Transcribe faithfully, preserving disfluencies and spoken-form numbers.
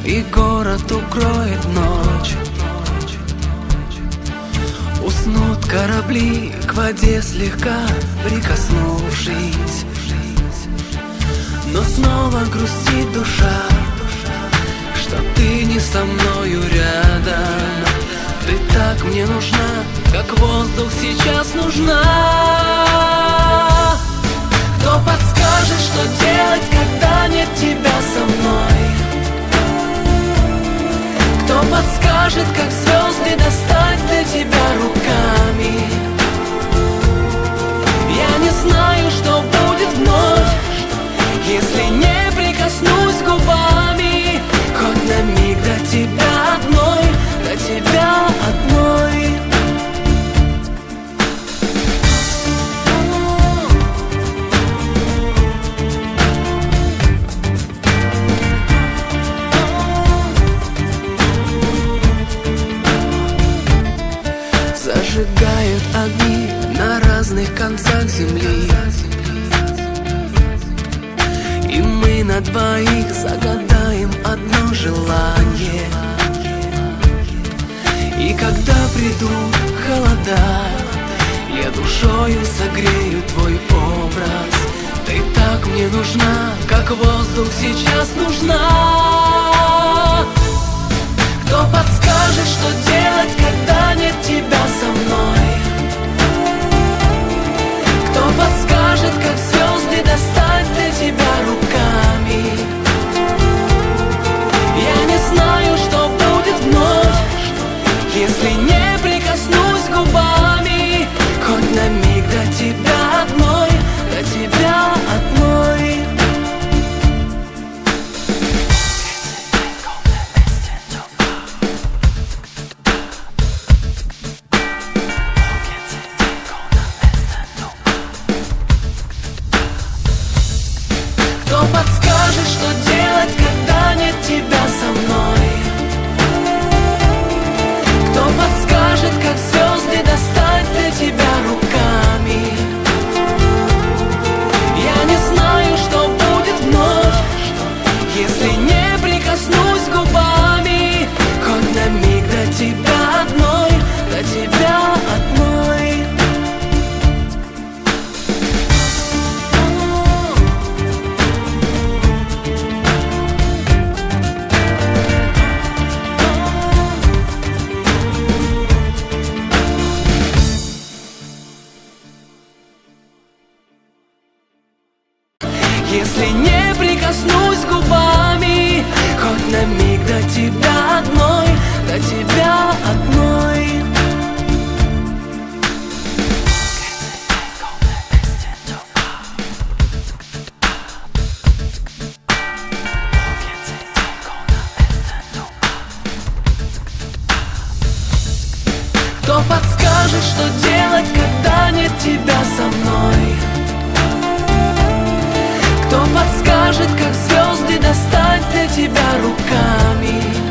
и город укроет ночь. Уснут корабли к воде, слегка прикоснувшись, но снова грустит душа, что ты не со мною рядом. Ты так мне нужна, как воздух сейчас нужна. Кто подскажет, что делать, когда нет тебя со мной? Кто подскажет, как звезды достать для тебя руками? Я не знаю, что будет вновь, если не прикоснусь губами хоть на миг до тебя одной, до тебя одной. Зажигают огни на разных концах земли, и мы на двоих загадаем одно желание. И когда придут холода, я душою согрею твой образ. Ты так мне нужна, как воздух сейчас нужна. Кто подскажет, что делать, когда нет тебя со мной? Кто подскажет, как звезды достать для тебя руками? Я не знаю, что будет вновь, если не прикоснусь губами хоть на миг до тебя одной, до тебя одной. Кто подскажет, что делать, когда нет тебя со мной? Кто подскажет, как звезды достать для тебя руками? Я не знаю, что будет вновь, если не прикоснусь губами хоть на миг до тебя одной, до тебя одной. Если не прикоснусь губами хоть на миг до тебя одной, до тебя одной. Кто подскажет, что делать, когда нет тебя со мной? Кто подскажет, как звезды достать для тебя руками?